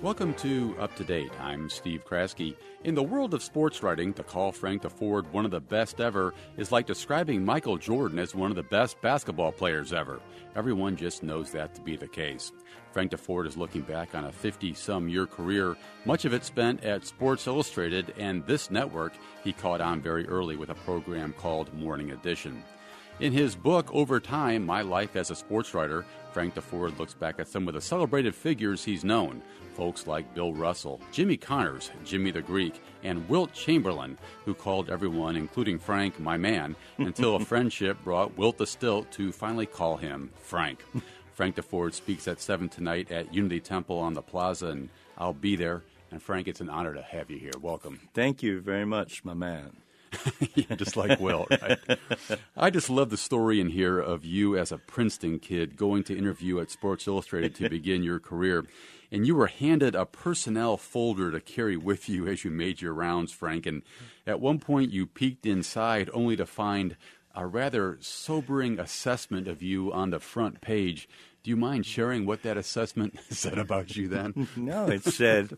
Welcome to Up to Date. I'm Steve Kraske. In the world of sports writing, to call Frank DeFord one of the best ever is like describing Michael Jordan as one of the best basketball players ever. Everyone just knows that to be the case. Frank DeFord is looking back on a 50-some-year career, much of it spent at Sports Illustrated and this network he caught on very early with a program called Morning Edition. In his book, Over Time, My Life as a Sports Writer, Frank DeFord looks back at some of the celebrated figures he's known, folks like Bill Russell, Jimmy Connors, Jimmy the Greek, and Wilt Chamberlain, who called everyone, including Frank, my man, until a friendship brought Wilt the Stilt to finally call him Frank. Frank DeFord speaks at 7 tonight at Unity Temple on the Plaza, and I'll be there. And Frank, it's an honor to have you here. Welcome. Thank you very much, my man. Yeah, just like Will, right? I just love the story in here of you as a Princeton kid going to interview at Sports Illustrated to begin your career. And you were handed a personnel folder to carry with you as you made your rounds, Frank. And at one point you peeked inside only to find a rather sobering assessment of you on the front page. Do you mind sharing what that assessment said about you then? No, it said,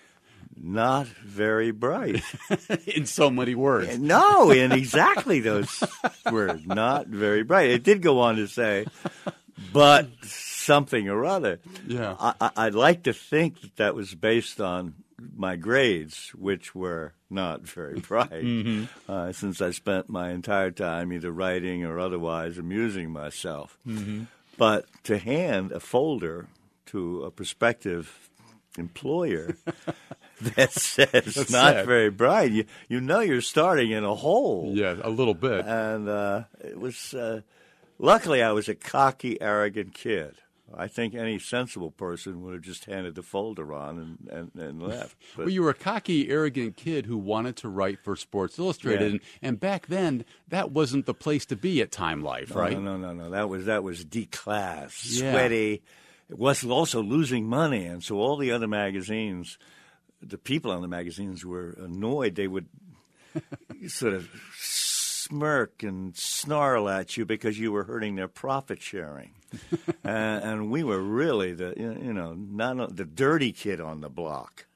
not very bright. In so many words. No, in exactly those words, not very bright. It did go on to say, but something or other. Yeah. I'd like to think that that was based on my grades, which were not very bright, since I spent my entire time either writing or otherwise amusing myself. But to hand a folder to a prospective employer that says That's not sad. very bright, you know you're starting in a hole. Yeah, a little bit. And it was luckily I was a cocky, arrogant kid. I think any sensible person would have just handed the folder on and left. But, Well, you were a cocky, arrogant kid who wanted to write for Sports Illustrated, Yeah. and back then, that wasn't the place to be at Time Life, right? No. That was D-class, Yeah. sweaty. It was also losing money, and so all the other magazines, the people on the magazines were annoyed. They would sort of smirk and snarl at you because you were hurting their profit sharing. And we were really not the dirty kid on the block.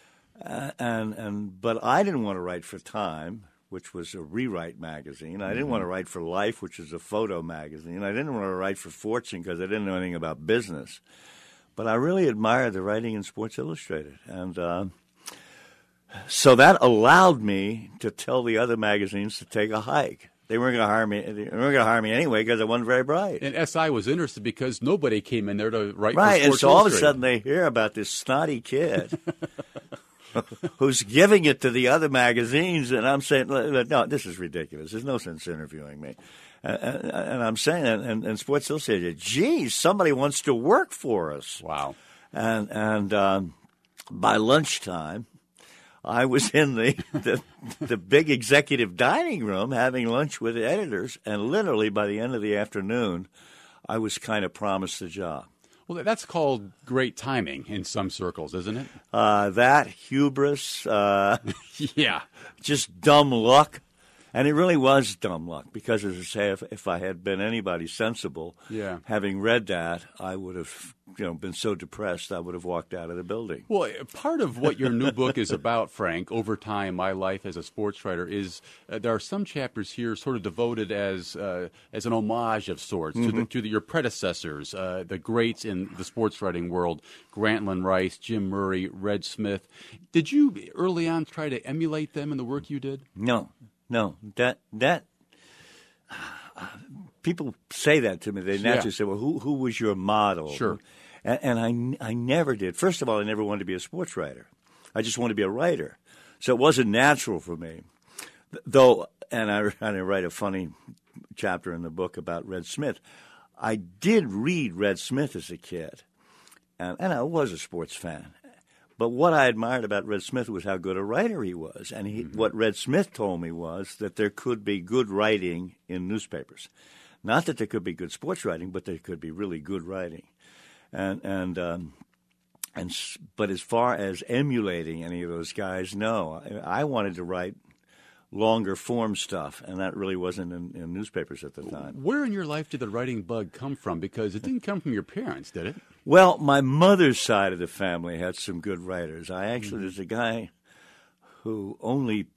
But I didn't want to write for Time, which was a rewrite magazine. I didn't want to write for Life, which is a photo magazine. I didn't want to write for Fortune because I didn't know anything about business. But I really admired the writing in Sports Illustrated. And so that allowed me to tell the other magazines to take a hike. They weren't going to hire me. They weren't going to hire me anyway because I wasn't very bright. And SI was interested because nobody came in there to write for Right, Sports and so all of a Illustrated. sudden they hear about this snotty kid who's giving it to the other magazines, and I'm saying, no, this is ridiculous. There's no sense interviewing me. And I'm saying, and Sports Illustrated, geez, somebody wants to work for us. Wow. And by lunchtime, I was in the big executive dining room having lunch with the editors, and literally by the end of the afternoon, I was kind of promised the job. Well, that's called great timing in some circles, isn't it? That hubris, Yeah. just dumb luck. And it really was dumb luck because, as I say, if I had been anybody sensible, Yeah. having read that, I would have been so depressed I would have walked out of the building. Well, part of what your new book is about, Frank, Over Time, My Life as a Sports Writer, is there are some chapters here sort of devoted as an homage of sorts to your predecessors, the greats in the sports writing world, Grantland Rice, Jim Murray, Red Smith. Did you early on try to emulate them in the work you did? No. That people say that to me. They naturally say, "Well, who was your model?" Sure. And I never did. First of all, I never wanted to be a sports writer. I just wanted to be a writer. So it wasn't natural for me. Though, and I write a funny chapter in the book about Red Smith. I did read Red Smith as a kid, and I was a sports fan. But what I admired about Red Smith was how good a writer he was. And what Red Smith told me was that there could be good writing in newspapers. Not that there could be good sports writing, but there could be really good writing. But as far as emulating any of those guys, no. I wanted to write longer form stuff, and that really wasn't in newspapers at the time. Where in your life did the writing bug come from? Because it didn't come from your parents, did it? Well, my mother's side of the family had some good writers. There's a guy who only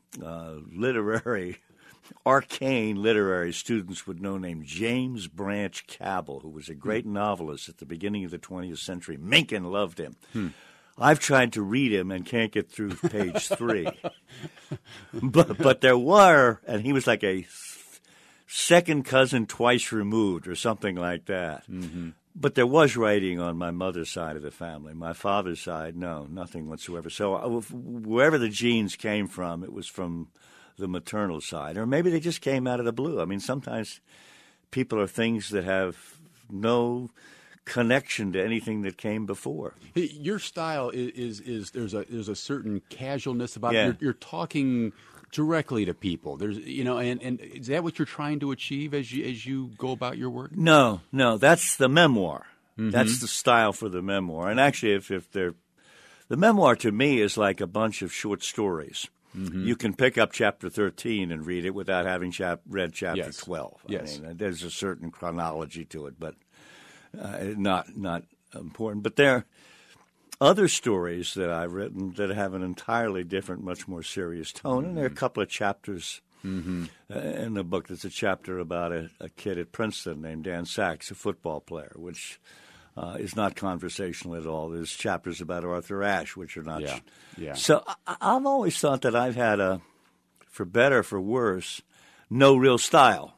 arcane literary students would know, named James Branch Cabell, who was a great novelist at the beginning of the 20th century. Mencken loved him. I've tried to read him and can't get through page 3. But there were, and he was like a second cousin twice removed or something like that. Mm-hmm. But there was writing on my mother's side of the family. My father's side, no, nothing whatsoever. So wherever the genes came from, it was from the maternal side. Or maybe they just came out of the blue. I mean, sometimes people are things that have no connection to anything that came before. Your style is there's a certain casualness about Yeah. it. You're talking directly to people. There's and is that what you're trying to achieve as you go about your work? No, that's the memoir. Mm-hmm. That's the style for the memoir. And actually, if they're the memoir to me is like a bunch of short stories. Mm-hmm. You can pick up chapter 13 and read it without having read chapter 12. Yes. I mean, there's a certain chronology to it, but not important. But there are other stories that I've written that have an entirely different, much more serious tone. And there are a couple of chapters in the book. There's a chapter about a kid at Princeton named Dan Sachs, a football player, which is not conversational at all. There's chapters about Arthur Ashe, which are not. Yeah. So I've always thought that I've had for better, for worse, no real style.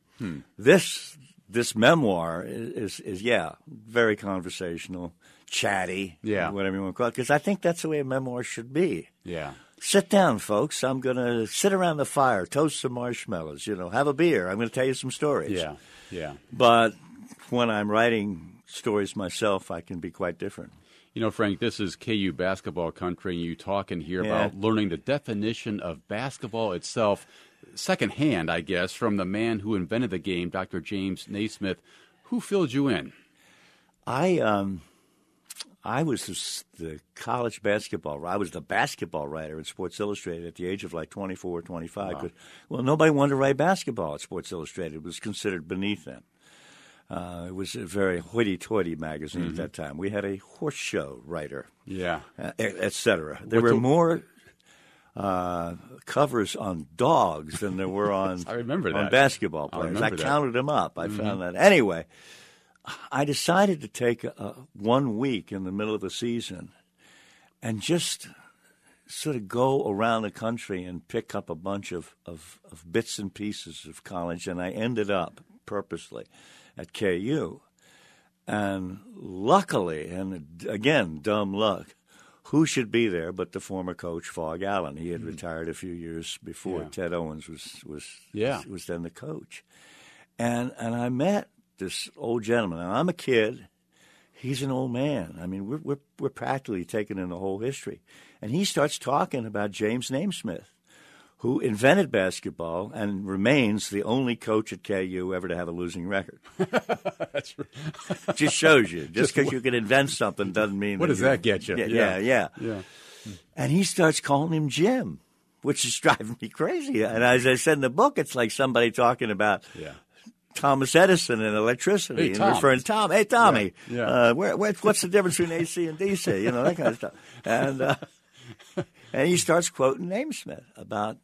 This memoir is very conversational, chatty, whatever you want to call it, because I think that's the way a memoir should be. Yeah. Sit down, folks. I'm going to sit around the fire, toast some marshmallows, have a beer. I'm going to tell you some stories. Yeah. But when I'm writing stories myself, I can be quite different. Frank, this is KU basketball country, and you talk in here about learning the definition of basketball itself secondhand, I guess, from the man who invented the game, Dr. James Naismith. Who filled you in? I was the college basketball. I was the basketball writer at Sports Illustrated at the age of like 24 or 25. Wow. Well, nobody wanted to write basketball at Sports Illustrated. It was considered beneath them. It was a very hoity-toity magazine at that time. We had a horse show writer, et cetera. There were more covers on dogs than there were on I remember that. on basketball players. I counted them up. I found that. Anyway, I decided to take 1 week in the middle of the season and just sort of go around the country and pick up a bunch of bits and pieces of college, and I ended up purposely at KU. And luckily, and again, dumb luck, who should be there but the former coach, Phog Allen? He had retired a few years before. Ted Owens was then the coach. And I met this old gentleman. Now, I'm a kid. He's an old man. I mean, we're practically taking in the whole history. And he starts talking about James Naismith, who invented basketball and remains the only coach at KU ever to have a losing record. That's right. Just shows you. Just because you can invent something doesn't mean what does that get you? Yeah. And he starts calling him Jim, which is driving me crazy. And as I said in the book, it's like somebody talking about Thomas Edison and electricity and referring to Tom. Hey, Tommy, what's the difference between AC and DC? That kind of stuff. And he starts quoting Naismith about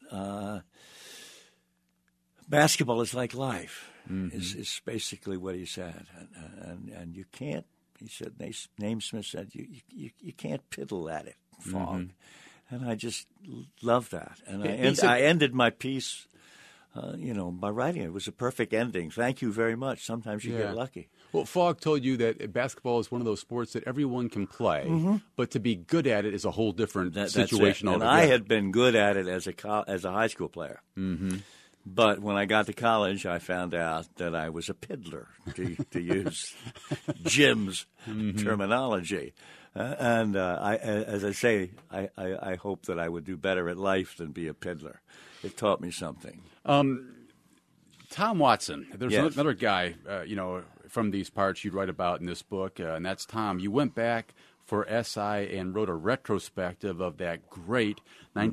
basketball is like life, is basically what he said. And you can't, he said, Naismith said, you can't piddle at it, Phog. And I just love that. And I ended my piece, by writing it. It was a perfect ending. Thank you very much. Sometimes you get lucky. Well, Phog told you that basketball is one of those sports that everyone can play, but to be good at it is a whole different situation altogether. And I had been good at it as a high school player. But when I got to college, I found out that I was a piddler, to use Jim's terminology. And as I say, I hope that I would do better at life than be a piddler. It taught me something. Tom Watson, there's another guy, from these parts you write about in this book, and that's Tom. You went back for SI and wrote a retrospective of that great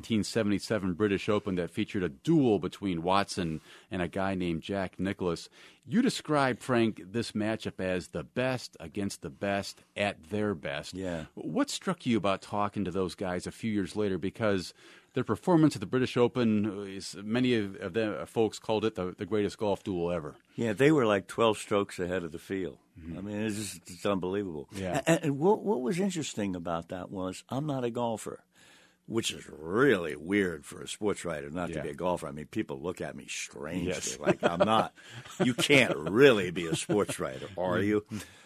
1977 British Open that featured a duel between Watson and a guy named Jack Nicklaus. You described, Frank, this matchup as the best against the best at their best. Yeah. What struck you about talking to those guys a few years later? Because their performance at the British Open, many of them folks called it the greatest golf duel ever. Yeah, they were like 12 strokes ahead of the field. I mean, it's unbelievable. Yeah. And what was interesting about that was I'm not a golfer, which is really weird for a sports writer not to be a golfer. I mean, people look at me strangely like I'm not. You can't really be a sports writer, are you?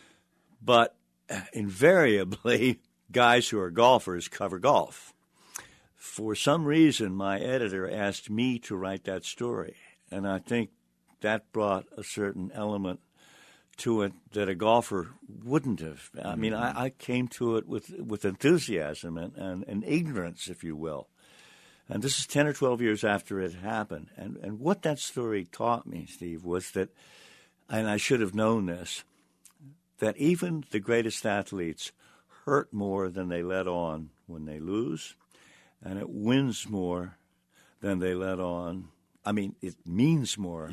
But invariably, guys who are golfers cover golf. For some reason, my editor asked me to write that story, and I think that brought a certain element to it that a golfer wouldn't have. I mean, I came to it with enthusiasm and ignorance, if you will. And this is 10 or 12 years after it happened. And what that story taught me, Steve, was that, and I should have known this, that even the greatest athletes hurt more than they let on when they lose, and it wins more than they let on. I mean, it means more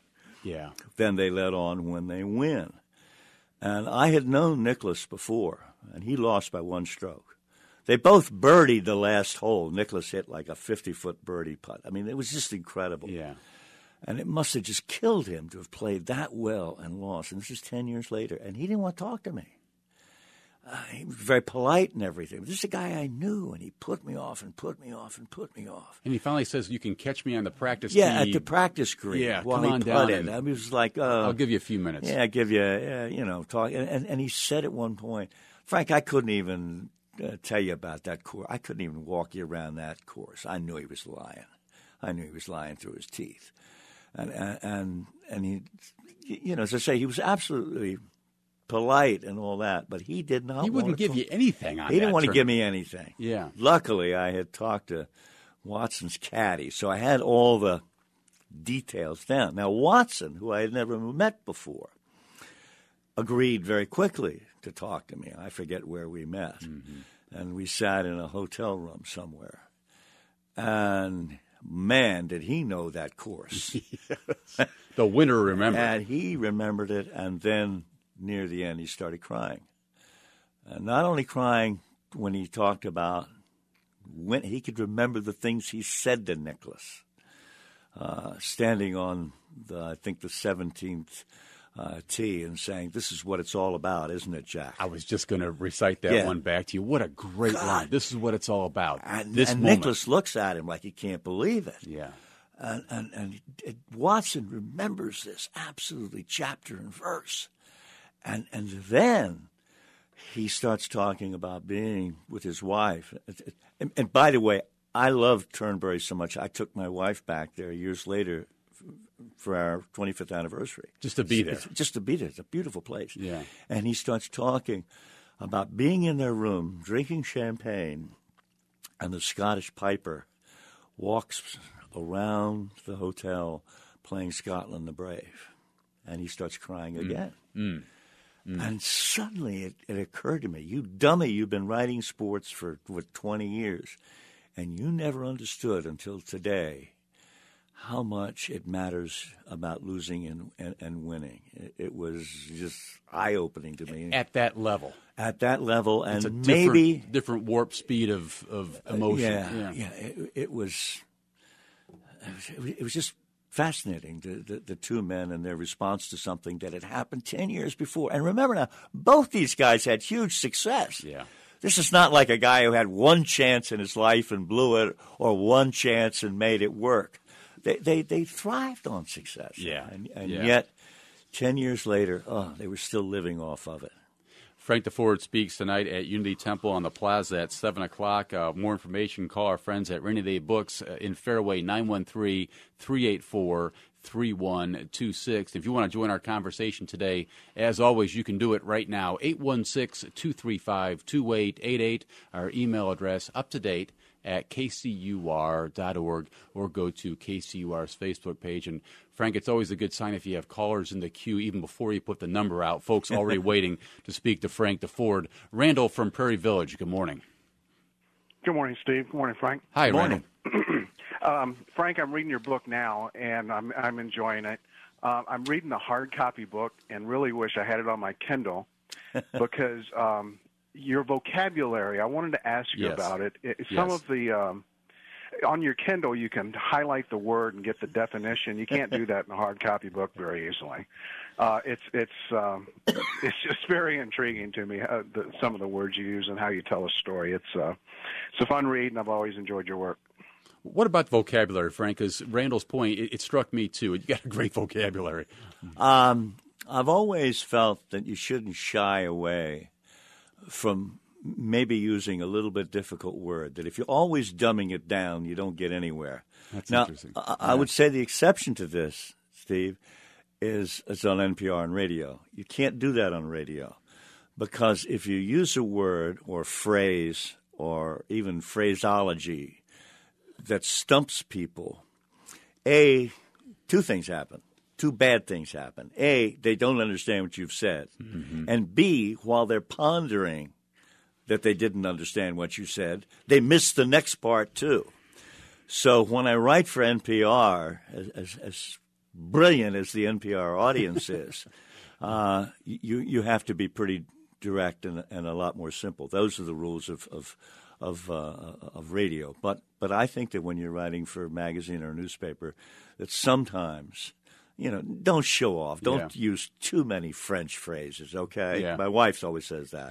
than they let on when they win. And I had known Nicklaus before, and he lost by one stroke. They both birdied the last hole. Nicklaus hit like a 50-foot birdie putt. I mean, it was just incredible. Yeah. And it must have just killed him to have played that well and lost. And this is 10 years later, and he didn't want to talk to me. He was very polite and everything. But this is a guy I knew, and he put me off and put me off and put me off. And he finally says, "You can catch me on the practice tee." Yeah, at the practice green. Yeah, while come on he down. putted. I was like, I'll give you a few minutes. Yeah, I'll give you, talk. And he said at one point, Frank, I couldn't even tell you about that course. I couldn't even walk you around that course. I knew he was lying. I knew he was lying through his teeth. And he, as I say, he was absolutely polite and all that, but he did not. He wouldn't give you anything on that. He didn't want to tournament. give me anything. Yeah. Luckily, I had talked to Watson's caddy, so I had all the details down. Now, Watson, who I had never met before, agreed very quickly to talk to me. I forget where we met. Mm-hmm. And we sat in a hotel room somewhere. And man, did he know that course. Yes. The winner remembered. And he remembered it, and then near the end he started crying. And not only crying when he talked about when he could remember the things he said to Nicklaus, standing on I think the 17th tee and saying, "This is what it's all about, isn't it, Jack?" I was just going to recite that one back to you. What a great line. This is what it's all about. And moment. Nicklaus looks at him like he can't believe it. Yeah. And Watson remembers this absolutely chapter and verse. And then he starts talking about being with his wife. And by the way, I loved Turnberry so much, I took my wife back there years later for our 25th anniversary. Just to be there. Just to be there. It's a beautiful place. Yeah. And he starts talking about being in their room, drinking champagne, and the Scottish piper walks around the hotel playing Scotland the Brave. And he starts crying again. And suddenly it occurred to me, you dummy, you've been writing sports for 20 years, and you never understood until today how much it matters about losing and winning. It was just eye-opening to me. At that level. At that level, and it's a maybe different warp speed of emotion. It was just fascinating, the two men and their response to something that had happened 10 years before. And remember now, both these guys had huge success. Yeah. This is not like a guy who had one chance in his life and blew it, or one chance and made it work. They thrived on success. Yeah. And yet, 10 years later, they were still living off of it. Frank DeFord speaks tonight at Unity Temple on the Plaza at 7 o'clock. More information, call our friends at Rainy Day Books in Fairway, 913-384-5300. 816-234-3126. If you want to join our conversation today, as always, you can do it right now, 816-235-2888, our email address, up-to-date at kcur.org, or go to KCUR's Facebook page. And, Frank, it's always a good sign if you have callers in the queue, even before you put the number out. Folks already waiting to speak to Frank DeFord. Randall from Prairie Village, good morning. Good morning, Steve. Good morning, Frank. Hi, Good morning. Frank, I'm reading your book now, and I'm enjoying it. I'm reading the hard copy book and really wish I had it on my Kindle because your vocabulary, I wanted to ask you about it. Some of the on your Kindle, you can highlight the word and get the definition. You can't do that in a hard copy book very easily. It's just very intriguing to me, some of the words you use and how you tell a story. It's a fun read, and I've always enjoyed your work. What about vocabulary, Frank? Because Randall's point, it struck me too. You got a great vocabulary. I've always felt that you shouldn't shy away from maybe using a little bit difficult word, that if you're always dumbing it down, you don't get anywhere. That's now, interesting. I would say the exception to this, Steve, is it's on NPR and radio. You can't do that on radio because if you use a word or phrase or even phraseology that stumps people, two things happen. Two bad things happen. A, they don't understand what you've said. Mm-hmm. And B, while they're pondering that they didn't understand what you said, they miss the next part too. So when I write for NPR, as brilliant as the NPR audience is, you have to be pretty direct and a lot more simple. Those are the rules of radio. But I think that when you're writing for a magazine or a newspaper, that sometimes, don't show off. Don't use too many French phrases, okay? Yeah. My wife always says that.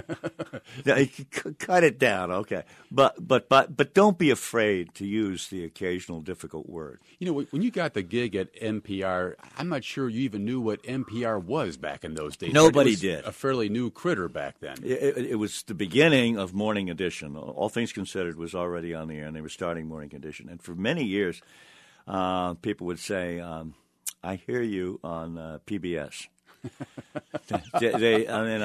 Cut it down, okay? But don't be afraid to use the occasional difficult word. When you got the gig at NPR, I'm not sure you even knew what NPR was back in those days. Nobody did. A fairly new critter back then. It was the beginning of Morning Edition. All Things Considered was already on the air, and they were starting Morning Edition. And for many years, people would say, I hear you on PBS. Okay.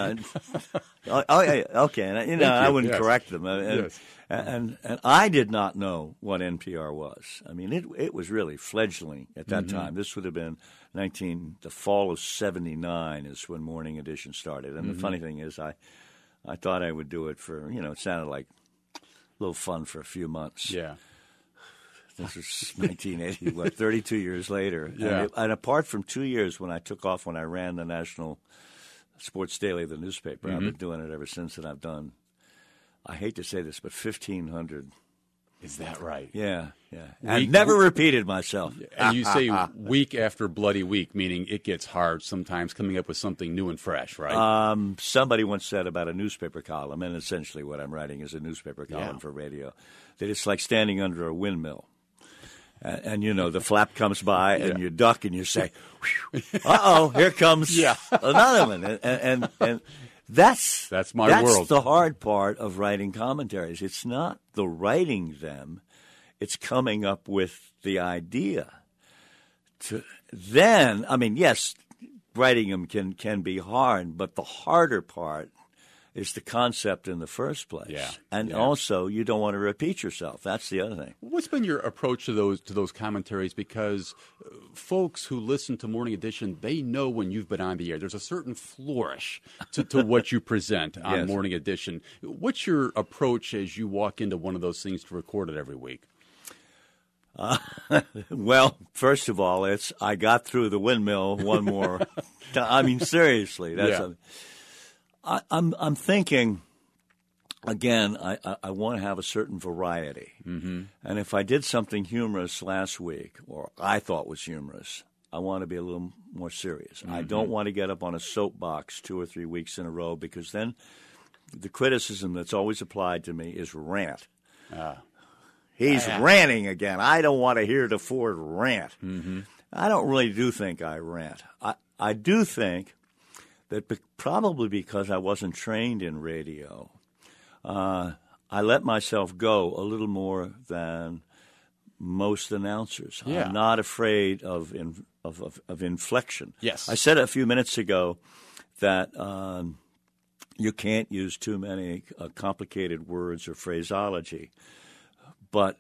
And, I wouldn't correct them. And I did not know what NPR was. I mean, it was really fledgling at that time. This would have been the fall of 79 is when Morning Edition started. And the funny thing is I thought I would do it for, it sounded like a little fun for a few months. Yeah. This was 1980, 32 years later. Yeah. And apart from 2 years when I took off when I ran the National Sports Daily, the newspaper, I've been doing it ever since, and I've done, I hate to say this, but 1,500. Is that right? Yeah. I never repeated myself. And you say week after bloody week, meaning it gets hard sometimes coming up with something new and fresh, right? Somebody once said about a newspaper column, and essentially what I'm writing is a newspaper column for radio, that it's like standing under a windmill. And the flap comes by, and you duck, and you say, "Uh-oh, here comes another one." And that's my world. That's the hard part of writing commentaries. It's not the writing them; it's coming up with the idea. Yes, writing them can be hard, but the harder part is the concept in the first place. Yeah. And also, you don't want to repeat yourself. That's the other thing. What's been your approach to those commentaries? Because folks who listen to Morning Edition, they know when you've been on the air. There's a certain flourish to what you present on Morning Edition. What's your approach as you walk into one of those things to record it every week? Well, first of all, it's I got through the windmill one more time. I mean, seriously. I'm thinking, again, I want to have a certain variety. Mm-hmm. And if I did something humorous last week, or I thought was humorous, I want to be a little more serious. Mm-hmm. I don't want to get up on a soapbox 2 or 3 weeks in a row, because then the criticism that's always applied to me is rant. He's ranting again. I don't want to hear DeFord rant. Mm-hmm. I don't really do think I rant. I do think that probably because I wasn't trained in radio, I let myself go a little more than most announcers. Yeah. I'm not afraid of inflection. Yes. I said a few minutes ago that you can't use too many complicated words or phraseology, but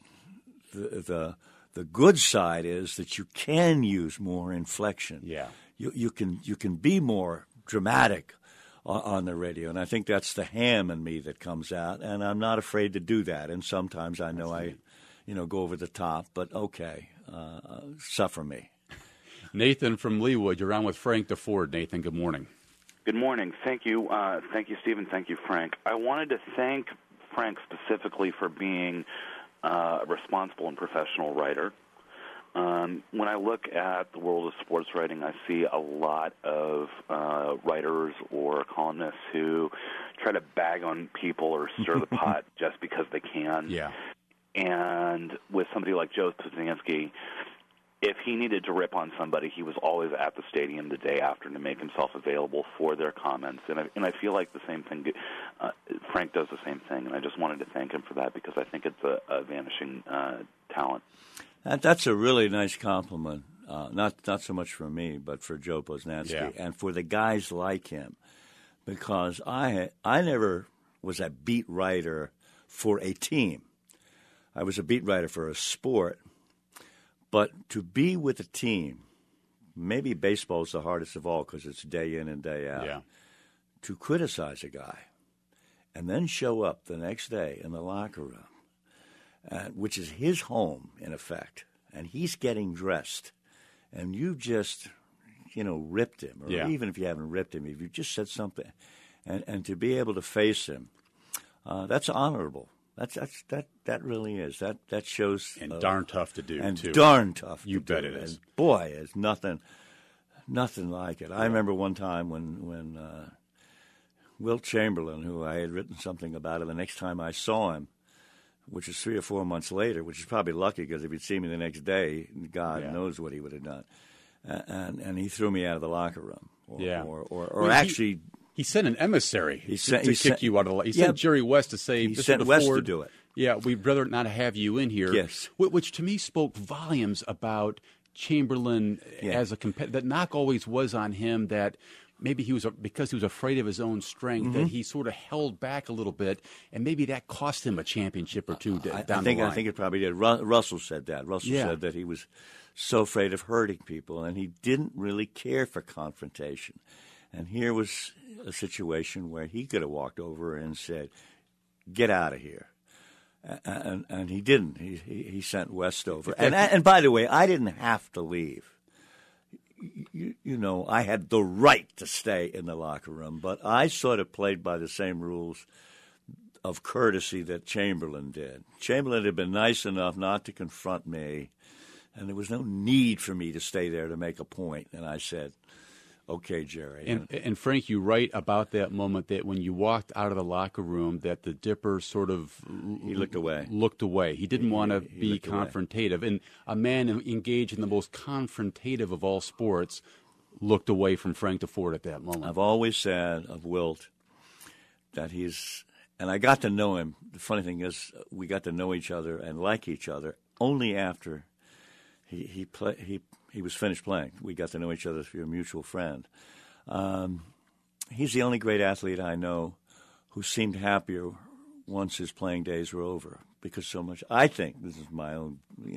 the good side is that you can use more inflection. Yeah. You can be more dramatic on the radio, and I think that's the ham in me that comes out, and I'm not afraid to do that. And sometimes I know I go over the top, but okay, suffer me. Nathan from Leawood, you're on with Frank DeFord. Nathan, good morning. Good morning. Thank you, Stephen. Thank you, Frank. I wanted to thank Frank specifically for being a responsible and professional writer. When I look at the world of sports writing, I see a lot of writers or columnists who try to bag on people or stir the pot just because they can. Yeah. And with somebody like Joe Posnanski, if he needed to rip on somebody, he was always at the stadium the day after to make himself available for their comments. And I feel like the same thing, Frank does the same thing, and I just wanted to thank him for that because I think it's a vanishing talent. That's a really nice compliment, not so much for me, but for Joe Posnanski and for the guys like him, because I never was a beat writer for a team. I was a beat writer for a sport. But to be with a team, maybe baseball's the hardest of all because it's day in and day out. Yeah. To criticize a guy and then show up the next day in the locker room, which is his home in effect, and he's getting dressed, and you just, ripped him, or even if you haven't ripped him, if you just said something, and to be able to face him, that's honorable. That really is. That shows And darn tough to do, and too. darn tough. You to bet do. it is. And boy, it's nothing like it. I remember one time when Wilt Chamberlain, who I had written something about it, the next time I saw him, which is 3 or 4 months later, which is probably lucky because if he'd seen me the next day, God knows what he would have done. And he threw me out of the locker room. Or actually. He sent an emissary to kick you out of the. He sent Jerry West to say. He sent West to do it. Yeah, we'd rather not have you in here. Yes, which to me spoke volumes about Chamberlain as a competitor. That knock always was on him that maybe because he was afraid of his own strength that he sort of held back a little bit, and maybe that cost him a championship or two down the line. I think it probably did. Russell said that. Russell said that he was so afraid of hurting people, and he didn't really care for confrontation. And here was a situation where he could have walked over and said, "Get out of here," and he didn't. He sent West over. And by the way, I didn't have to leave. I had the right to stay in the locker room, but I sort of played by the same rules of courtesy that Chamberlain did. Chamberlain had been nice enough not to confront me, and there was no need for me to stay there to make a point. And I said, "Okay, Jerry." And Frank, you write about that moment that when you walked out of the locker room, that the Dipper sort of he looked away. He didn't want to be confrontative, and a man engaged in the most confrontative of all sports looked away from Frank DeFord at that moment. I've always said of Wilt that and I got to know him. The funny thing is, we got to know each other and like each other only after he was finished playing. We got to know each other through a mutual friend. He's the only great athlete I know who seemed happier once his playing days were over, because so much. I think this is my own,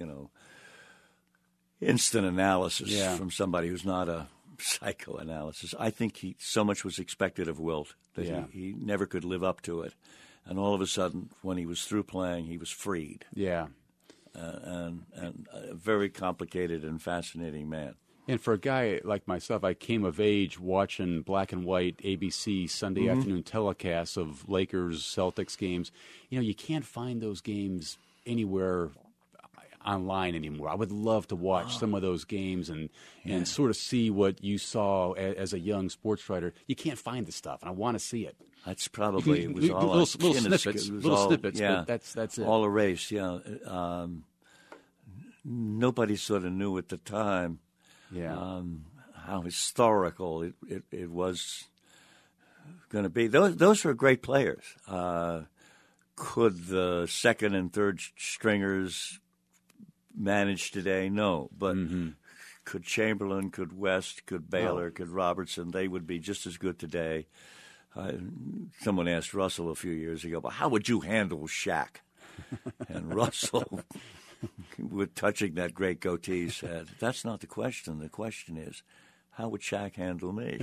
instant analysis from somebody who's not a psychoanalysis. I think so much was expected of Wilt that he never could live up to it, and all of a sudden, when he was through playing, he was freed. Yeah. And a very complicated and fascinating man. And for a guy like myself, I came of age watching black and white ABC Sunday afternoon telecasts of Lakers Celtics games. You can't find those games anywhere online anymore. I would love to watch some of those games and sort of see what you saw as a young sports writer. You can't find the stuff, and I want to see it. That's probably it was all little snippets. But that's it. All erased. Nobody sort of knew at the time how historical it was going to be. Those were great players. Could the second and third stringers manage today? No. But could Chamberlain, could West, could Baylor, could Robertson, they would be just as good today. Someone asked Russell a few years ago, "But how would you handle Shaq?" And Russell, with touching that great goatee, said, "That's not the question. The question is, how would Shaq handle me?"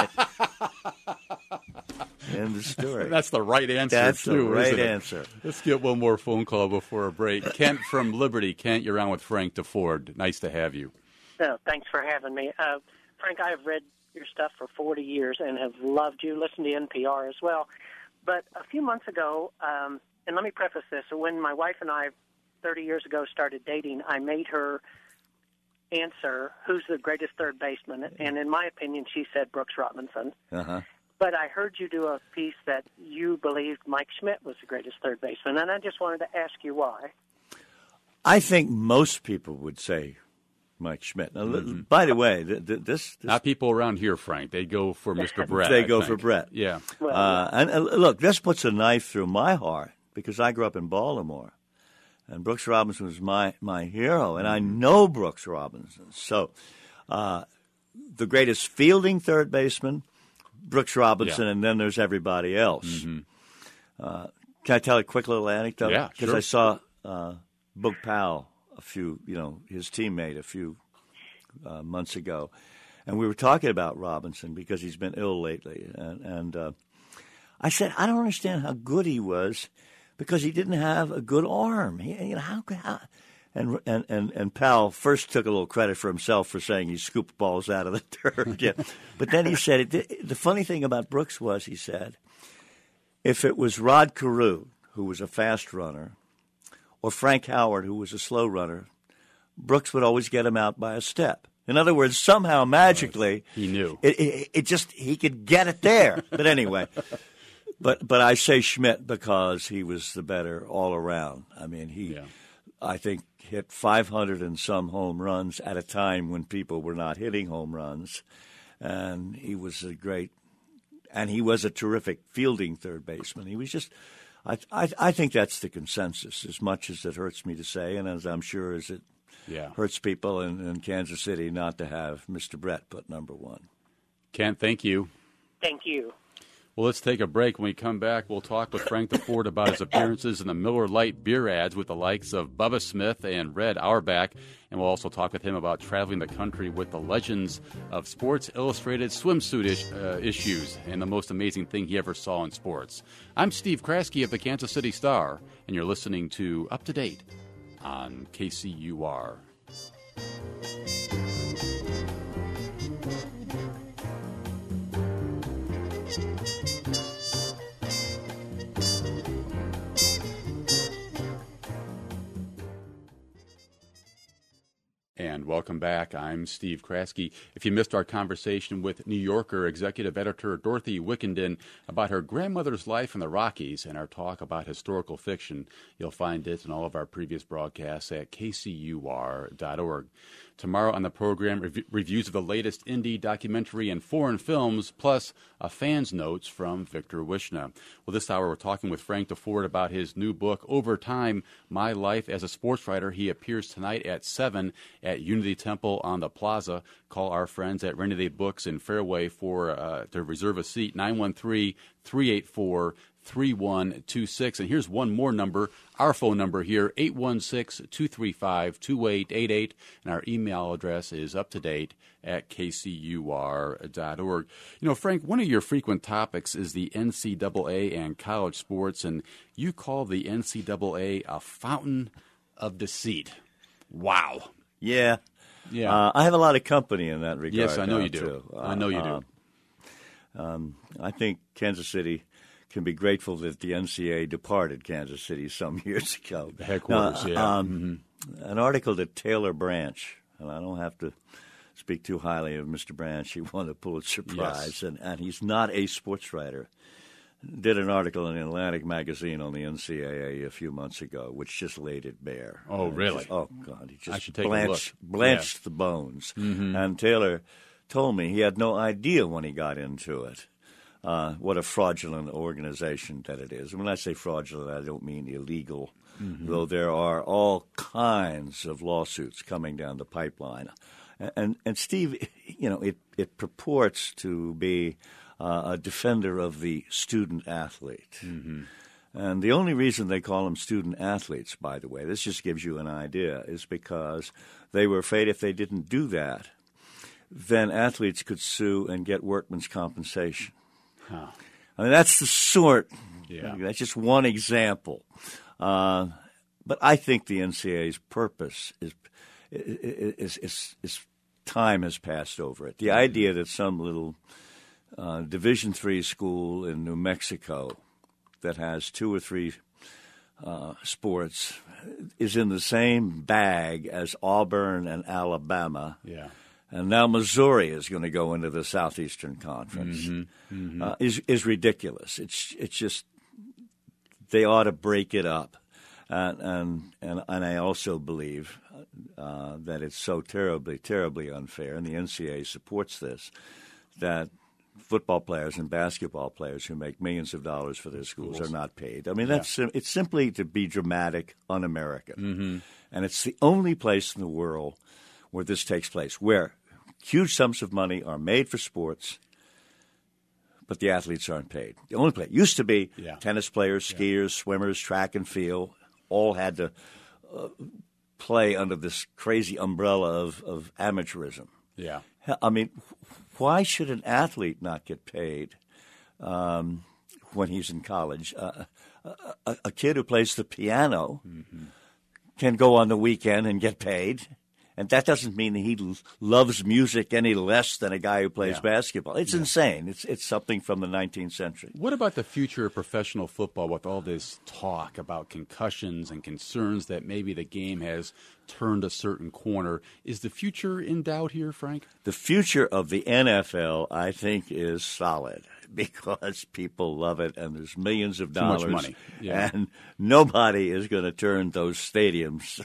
End of story. That's the right answer, That's too, the right isn't it? answer. Let's get one more phone call before a break. Kent from Liberty. Kent, you're on with Frank DeFord. Nice to have you. Thanks for having me. Frank, I have read your stuff for 40 years and have loved you, listened to NPR as well. But a few months ago, and let me preface this, when my wife and I 30 years ago started dating, I made her answer who's the greatest third baseman, and in my opinion, she said Brooks Robinson. Uh-huh. But I heard you do a piece that you believed Mike Schmidt was the greatest third baseman, and I just wanted to ask you why. I think most people would say Mike Schmidt. Now, by the way, this Not people around here, Frank. They go for Mr. Brett. They I go think. for Brett. Yeah. Well, And look, this puts a knife through my heart because I grew up in Baltimore, and Brooks Robinson was my hero, and I know Brooks Robinson. So the greatest fielding third baseman, Brooks Robinson, and then there's everybody else. Can I tell a quick little anecdote? Yeah, Because sure. I saw Boog Powell, his teammate, a few months ago, and we were talking about Robinson because he's been ill lately, and I said, I don't understand how good he was because he didn't have a good arm. And Powell first took a little credit for himself for saying he scooped balls out of the dirt. Yeah. But then he said, the funny thing about Brooks was, he said, if it was Rod Carew, who was a fast runner, or Frank Howard, who was a slow runner, Brooks would always get him out by a step. In other words, somehow magically, He knew. It just he could get it there. But anyway, but I say Schmidt because he was the better all around. I mean, I think hit 500 and some home runs at a time when people were not hitting home runs, and he was he was a terrific fielding third baseman. He was just. I think that's the consensus, as much as it hurts me to say, and as I'm sure as it hurts people in Kansas City not to have Mr. Brett put number one. Kent, thank you. thank you. Well, let's take a break. When we come back, we'll talk with Frank DeFord about his appearances in the Miller Lite beer ads with the likes of Bubba Smith and Red Auerbach. And we'll also talk with him about traveling the country with the legends of Sports Illustrated swimsuit issues and the most amazing thing he ever saw in sports. I'm Steve Kraske of the Kansas City Star, and you're listening to Up to Date on KCUR. And welcome back. I'm Steve Kraske. If you missed our conversation with New Yorker executive editor Dorothy Wickenden about her grandmother's life in the Rockies and our talk about historical fiction, you'll find it in all of our previous broadcasts at kcur.org. Tomorrow on the program, reviews of the latest indie documentary and foreign films, plus a fan's notes from Victor Wishna. Well, this hour we're talking with Frank DeFord about his new book, Over Time, My Life as a Sports Writer. He appears tonight at 7 at Unity Temple on the Plaza. Call our friends at Rainy Day Books in Fairway to reserve a seat, 913-384-3126. And here's one more number, our phone number here, 816-235-2888. And our email address is uptodate@kcur.org. You know, Frank, one of your frequent topics is the NCAA and college sports, and you call the NCAA a fountain of deceit. Wow. Yeah. Yeah. I have a lot of company in that regard. Yes, I know you do. Too. I know you do. I think Kansas City can be grateful that the NCAA departed Kansas City some years ago. The headquarters, An article that Taylor Branch, and I don't have to speak too highly of Mr. Branch, he won a Pulitzer Prize, and he's not a sports writer, did an article in Atlantic Magazine on the NCAA a few months ago, which just laid it bare. Oh, really? God, he just I should take a look. blanched the bones. Mm-hmm. And Taylor told me he had no idea when he got into it what a fraudulent organization that it is. And when I say fraudulent, I don't mean illegal though there are all kinds of lawsuits coming down the pipeline. And Steve, it purports to be a defender of the student athlete. Mm-hmm. And the only reason they call them student athletes, by the way, this just gives you an idea, is because they were afraid if they didn't do that, then athletes could sue and get workman's compensation. Huh. I mean, that's the sort. Yeah. That's just one example. But I think the NCAA's purpose is time has passed over it. The idea that some little Division III school in New Mexico that has 2 or 3 sports is in the same bag as Auburn and Alabama. Yeah. And now Missouri is going to go into the Southeastern Conference. Mm-hmm. Mm-hmm. Is ridiculous. It's just they ought to break it up, and I also believe that it's so terribly unfair, and the NCAA supports this, that football players and basketball players who make millions of dollars for their schools are not paid. I mean, it's simply to be dramatic, un-American, mm-hmm. and it's the only place in the world where this takes place, where huge sums of money are made for sports, but the athletes aren't paid. The only place used to be tennis players, skiers, swimmers, track and field, all had to play under this crazy umbrella of amateurism. Yeah, I mean, why should an athlete not get paid when he's in college? A kid who plays the piano mm-hmm. can go on the weekend and get paid. And that doesn't mean that he loves music any less than a guy who plays basketball. It's insane. It's something from the 19th century. What about the future of professional football with all this talk about concussions and concerns that maybe the game has turned a certain corner? Is the future in doubt here, Frank? The future of the NFL, I think, is solid because people love it and there's millions of dollars. Too much money. Yeah. And nobody is going to turn those stadiums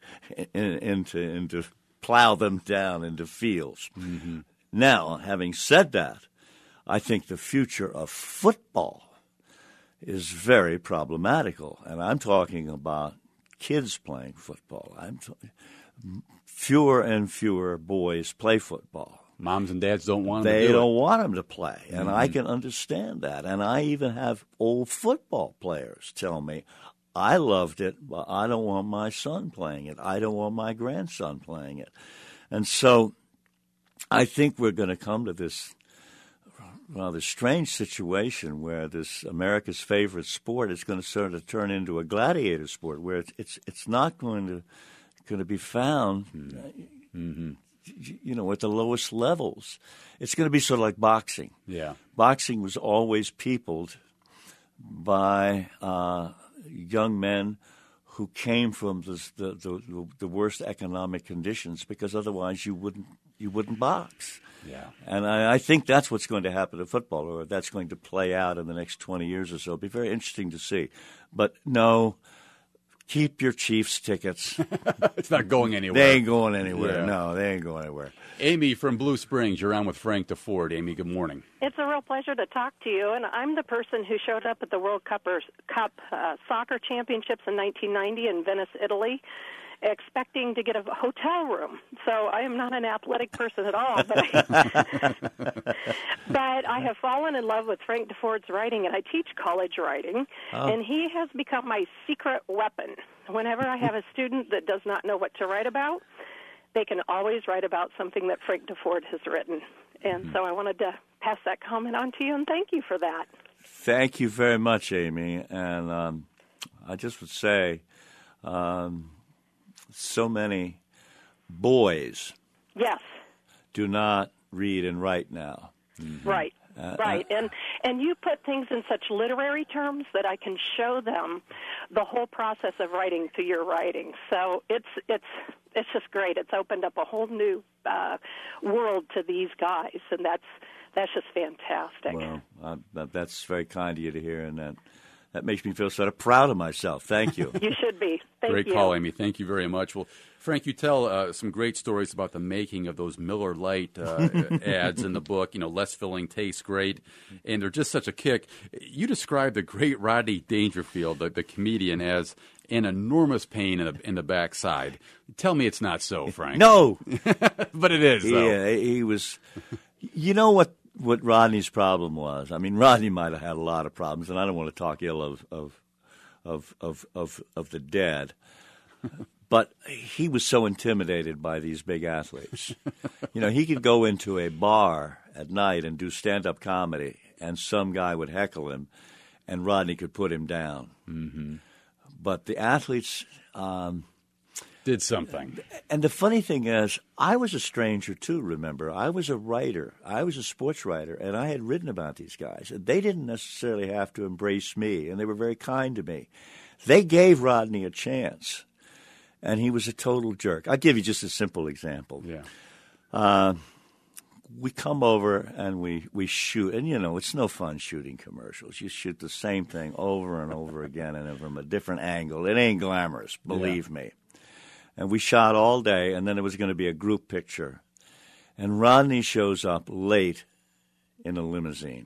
into plow them down into fields. Mm-hmm. Now, having said that, I think the future of football is very problematical, and I'm talking about kids playing football. Fewer and fewer boys play football. Moms and dads don't want them to do it. They don't want them to play, and I can understand that. And I even have old football players tell me, I loved it, but I don't want my son playing it. I don't want my grandson playing it. And so I think we're going to come to this rather strange situation where this America's favorite sport is going to sort of turn into a gladiator sport where it's not going to be found mm-hmm. At the lowest levels. It's going to be sort of like boxing. Yeah. Boxing was always peopled by young men who came from the worst economic conditions because otherwise you wouldn't box. Yeah. And I think that's what's going to happen to football, or that's going to play out in the next 20 years or so. It'll be very interesting to see. But no, keep your Chiefs tickets. It's not going anywhere. They ain't going anywhere. Yeah. No, they ain't going anywhere. Amy from Blue Springs, you're on with Frank DeFord. Amy, good morning. It's a real pleasure to talk to you, and I'm the person who showed up at the World Cup Soccer Championships in 1990 in Venice, Italy, expecting to get a hotel room. So I am not an athletic person at all, but I have fallen in love with Frank DeFord's writing, and I teach college writing, and he has become my secret weapon. Whenever I have a student that does not know what to write about, they can always write about something that Frank DeFord has written. And so I wanted to pass that comment on to you, and thank you for that. Thank you very much, Amy. And I just would say so many boys do not read and write now. Mm-hmm. Right. Right, and you put things in such literary terms that I can show them the whole process of writing through your writing. So it's just great. It's opened up a whole new world to these guys, and that's just fantastic. Well, that's very kind of you to hear, and That makes me feel sort of proud of myself. Thank you. You should be. Thank Great you. call, Amy. Thank you very much. Well, Frank, you tell some great stories about the making of those Miller Lite ads in the book. Less filling tastes great, and they're just such a kick. You describe the great Rodney Dangerfield, the comedian, as an enormous pain in the backside. Tell me it's not so, Frank. No. But it is, though. Yeah, he was. You know what Rodney's problem was? I mean, Rodney might have had a lot of problems, and I don't want to talk ill of the dead. But he was so intimidated by these big athletes. He could go into a bar at night and do stand-up comedy, and some guy would heckle him, and Rodney could put him down. Mm-hmm. But the athletes did something. And the funny thing is, I was a stranger too, remember. I was a writer. I was a sports writer, and I had written about these guys. They didn't necessarily have to embrace me, and they were very kind to me. They gave Rodney a chance. And he was a total jerk. I'll give you just a simple example. Yeah. We come over and we shoot. And, it's no fun shooting commercials. You shoot the same thing over and over again and from a different angle. It ain't glamorous, believe me. And we shot all day, and then there was going to be a group picture. And Rodney shows up late in a limousine.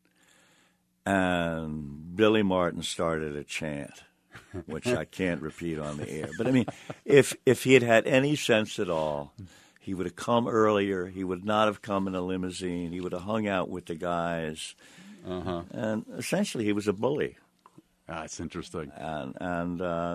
And Billy Martin started a chant, which I can't repeat on the air. But, I mean, if he had had any sense at all, he would have come earlier. He would not have come in a limousine. He would have hung out with the guys. Uh-huh. And essentially, he was a bully. That's interesting. And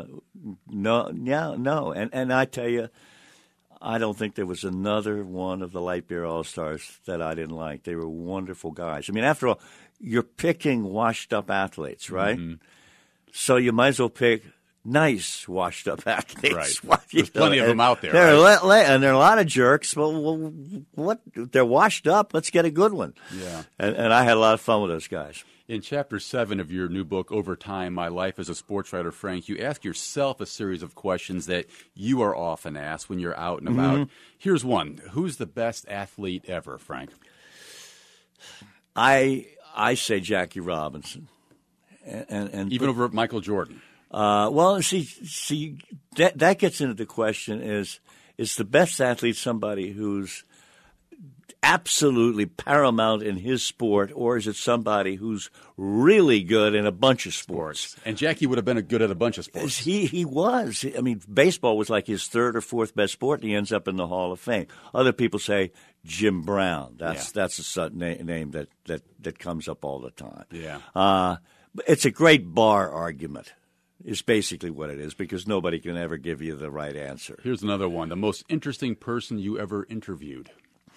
no. And I tell you, I don't think there was another one of the Light Beer All-Stars that I didn't like. They were wonderful guys. I mean, after all, you're picking washed-up athletes, right? Mm-hmm. So you might as well pick nice, washed-up athletes. Right. There's plenty of them out there. And there are a lot of jerks. Well, what? They're washed up. Let's get a good one. Yeah. And I had a lot of fun with those guys. In Chapter 7 of your new book, Over Time, My Life as a Sports Writer, Frank, you ask yourself a series of questions that you are often asked when you're out and about. Mm-hmm. Here's one. Who's the best athlete ever, Frank? I say Jackie Robinson. And even over Michael Jordan. Well, see, that gets into the question: is the best athlete somebody who's absolutely paramount in his sport, or is it somebody who's really good in a bunch of sports? And Jackie would have been good at a bunch of sports. He was. I mean, baseball was like his third or fourth best sport, and he ends up in the Hall of Fame. Other people say Jim Brown. That's a name that comes up all the time. Yeah. It's a great bar argument, is basically what it is, because nobody can ever give you the right answer. Here's another one. The most interesting person you ever interviewed?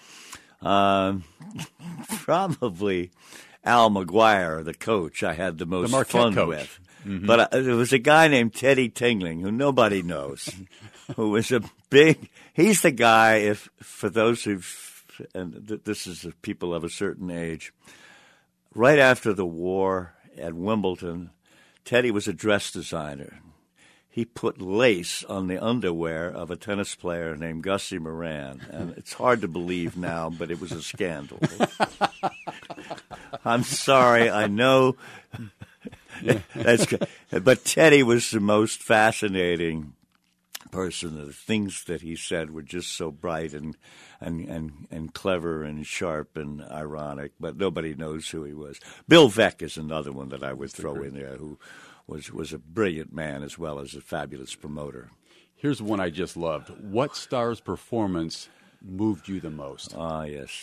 Probably Al McGuire, the coach I had the most fun coach. with. Mm-hmm. But there was a guy named Teddy Tingling, who nobody knows, who was he's the guy, for those and this is people of a certain age, right after the war at Wimbledon, Teddy was a dress designer. He put lace on the underwear of a tennis player named Gussie Moran. And it's hard to believe now, but it was a scandal. I'm sorry, I know. But Teddy was the most fascinating person. The things that he said were just so bright and clever and sharp and ironic, but nobody knows who he was. Bill Veeck is another one that I would throw in there, who was a brilliant man as well as a fabulous promoter. Here's one I just loved. What star's performance moved you the most? Yes.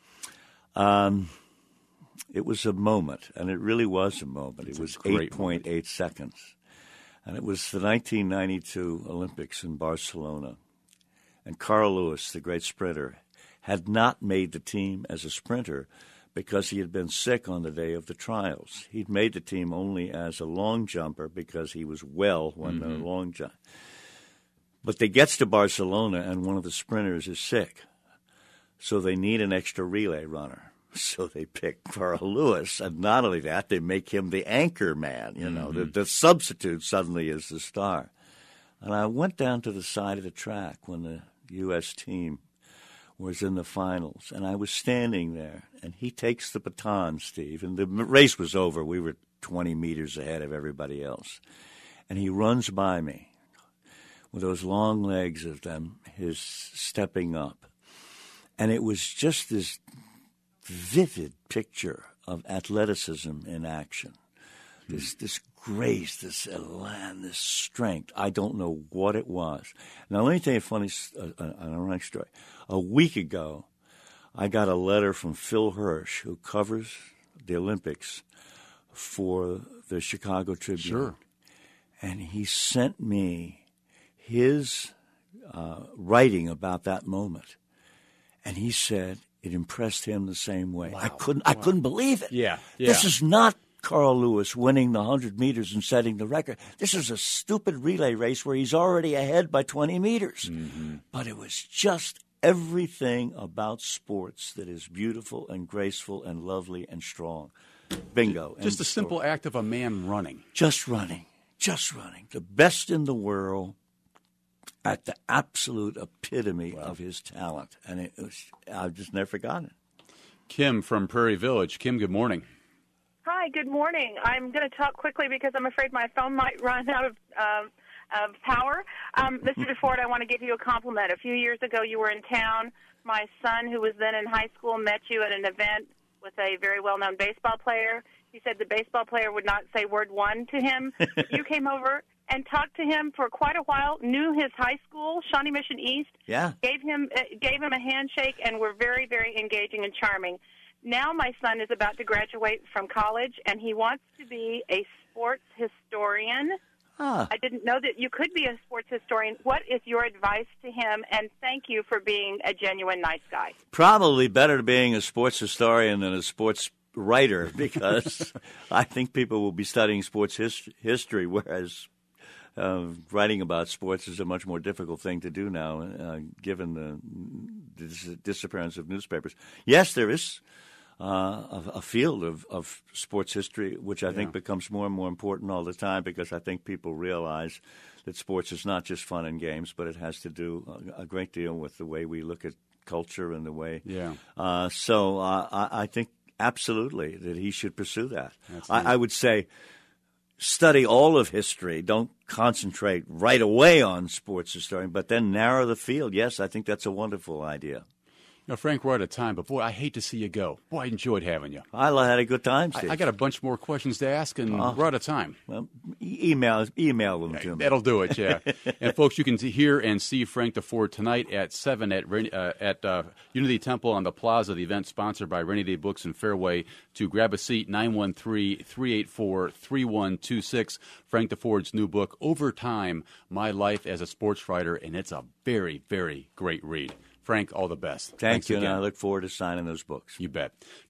It was a moment, and it really was a moment. It was 8.8 seconds. And it was the 1992 Olympics in Barcelona. And Carl Lewis, the great sprinter, had not made the team as a sprinter because he had been sick on the day of the trials. He'd made the team only as a long jumper because he was well when the long jump. But they gets to Barcelona, and one of the sprinters is sick. So they need an extra relay runner. So they pick Carl Lewis, and not only that, they make him the anchor man. You know, the substitute suddenly is the star. And I went down to the side of the track when the U.S. team was in the finals, and I was standing there, and he takes the baton, Steve, and the race was over. We were 20 meters ahead of everybody else. And he runs by me with those long legs of them, his stepping up. And it was just this vivid picture of athleticism in action. This grace, this elan, this strength. I don't know what it was. Now, let me tell you an ironic story. A week ago, I got a letter from Phil Hirsch, who covers the Olympics for the Chicago Tribune. Sure. And he sent me his writing about that moment. And he said it impressed him the same way. Wow. I couldn't believe it. Yeah. This is not Carl Lewis winning the 100 meters and setting the record. This is a stupid relay race where he's already ahead by 20 meters. Mm-hmm. But it was just everything about sports that is beautiful and graceful and lovely and strong. Bingo. Just a simple act of a man running. Just running. The best in the world at the absolute epitome of his talent. And I've just never forgotten it. Kim from Prairie Village. Kim, good morning. Hi, good morning. I'm going to talk quickly because I'm afraid my phone might run out of power. Mr. DeFord, I want to give you a compliment. A few years ago, you were in town. My son, who was then in high school, met you at an event with a very well-known baseball player. He said the baseball player would not say word one to him. You came over and talked to him for quite a while, knew his high school, Shawnee Mission East, gave him a handshake, and were very, very engaging and charming. Now my son is about to graduate from college, and he wants to be a sports historian. I didn't know that you could be a sports historian. What is your advice to him? And thank you for being a genuine nice guy. Probably better being a sports historian than a sports writer, because I think people will be studying sports history, whereas writing about sports is a much more difficult thing to do now, given the disappearance of newspapers. Yes, there is a field of sports history, which I think becomes more and more important all the time, because I think people realize that sports is not just fun and games, but it has to do a great deal with the way we look at culture and the way. So I think absolutely that he should pursue that. I would say study all of history. Don't concentrate right away on sports historian, but then narrow the field. Yes, I think that's a wonderful idea. You know, Frank, we're out of time, but boy, I hate to see you go. Boy, I enjoyed having you. I had a good time, Steve. I got a bunch more questions to ask, and we're out of time. Well, email them to me. That'll do it, yeah. And folks, you can hear and see Frank DeFord tonight at 7 at Unity Temple on the Plaza, the event sponsored by Rainy Day Books and Fairway. To grab a seat, 913-384-3126. Frank DeFord's new book, Over Time, My Life as a Sports Writer, and it's a very, very great read. Frank, all the best. Thank you, again. and I look forward to signing those books. You bet.